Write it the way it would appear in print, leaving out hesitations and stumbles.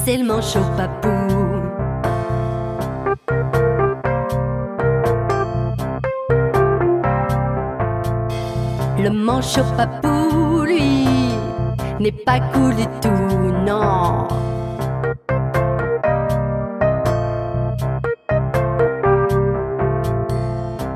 c'est le manchot papou. Le manchot papou, lui, n'est pas cool du tout, non.